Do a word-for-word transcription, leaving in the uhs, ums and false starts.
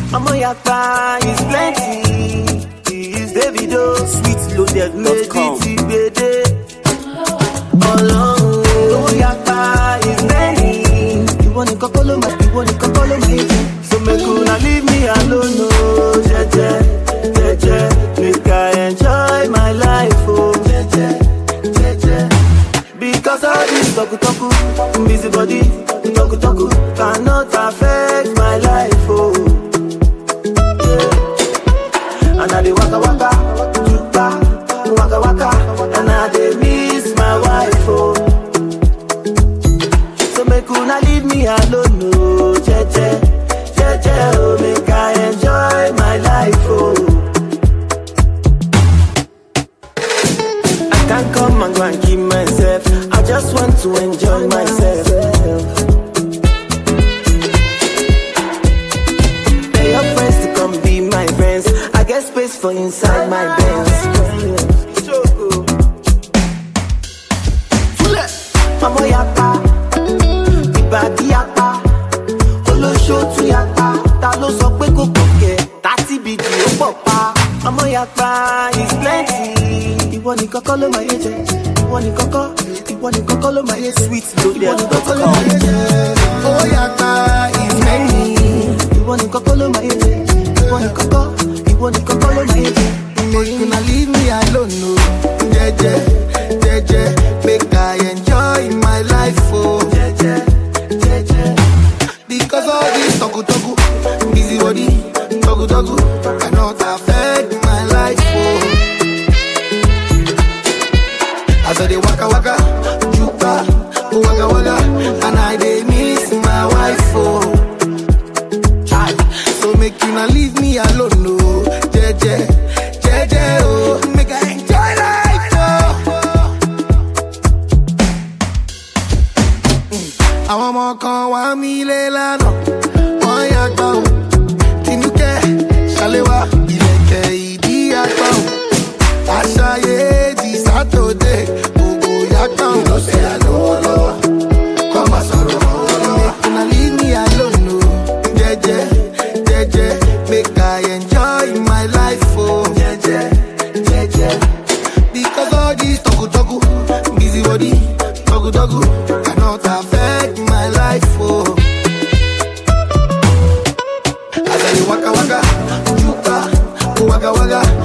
Mama Yakpa is plenty. He is Davido, sweet loaded medity, baby. Mama Yakpa is many. You want to call him, you want to call him, so make you not leave me alone, no, jeje, jeje. Make I enjoy my life, oh, jeje, jeje. Because all this talk, talk, busy body, talk, talk, cannot affect my life, oh. And I dey waka waka, jupa, waka waka, and I dey miss my wife, oh. So make una leave me alone, no, jeje, jeje, oh. Make I enjoy my life, oh. I can't come and go and keep myself. I just want to enjoy myself. Tell your friends to come be my friends. I get space for inside my Benz. Mama Yakpa, Ibadi Yakpa, Olo show to Yakpa, Talo so kwe ko koke, thirty B G o popa. Mama Yakpa is plenty. You want to call my agent, you want to call, you want to call my agent, sweet loaded. You want to call my agent. Oh Yakpa is many. You want to call my agent, you want to call, you want to call my agent. Make una leave me alone, no, jeje, jeje. Make I enjoy my life, oh, jeje, jeje. Because all this talku talku, busy body, talku talku, cannot affect my life, oh. As I dey waka waka, jupa, waka waka, and I dey miss my wife, oh. So make you not leave me alone, no, jeje, jeje, oh. Make I enjoy life, oh. Àwọn ọmọ kan wá mi lé lánàá, wọ́n yàgbá o. Tinúkẹ́, Ṣaléwá, ìlẹ̀kẹ̀ ìdí àgbá o. Àṣàyè di Sátọ̀dé, gbogbo yàgbá o. Ló ṣe àlọ́wọ́ lọ́wọ́, kọ́ máa sọ̀rọ̀ lọ́wọ́. Make una leave me alone, no, jẹ́jẹ́, jẹ́jẹ́. Make I enjoy my life, oh, jeje, jeje. because all this talku talku, busy body, talku talku, cannot affect my life, oh. As I dey waka waka, jupa, waka waka.